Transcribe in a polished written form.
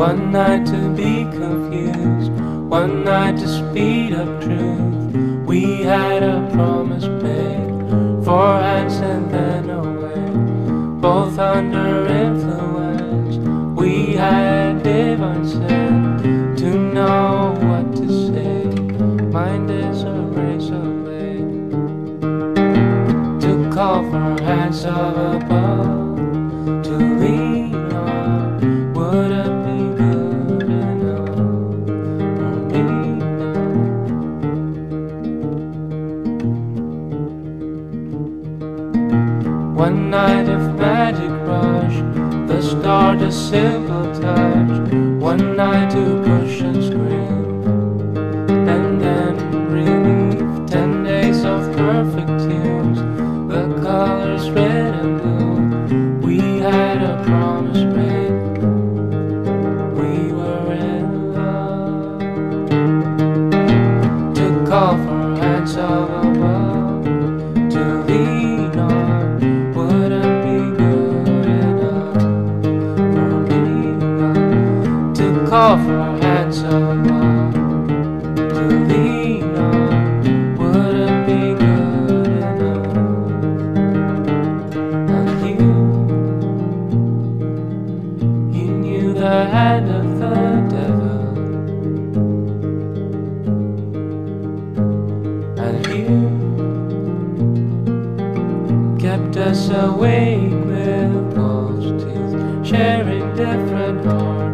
One night to be confused, one night to speed up truth. We had a promise made, 4 hands and then away, both under influence. We had divine sense to know what to say. Mind is a razor blade to call for hands of above, to lean on. Would it be good enough for me now? One night of magic rush, the start a simple touch. One night to push and scream, and then relief. 10 days of perfect tunes, the colors red and blue. We had a promise made, we were in love. To call for hands of above, to lean on. Wouldn't be good enough for me now. To call for hands of above, to lean on. Wouldn't be good enough. And you knew the hand of the devil, and you kept us awake with false teeth, sharing different hearts.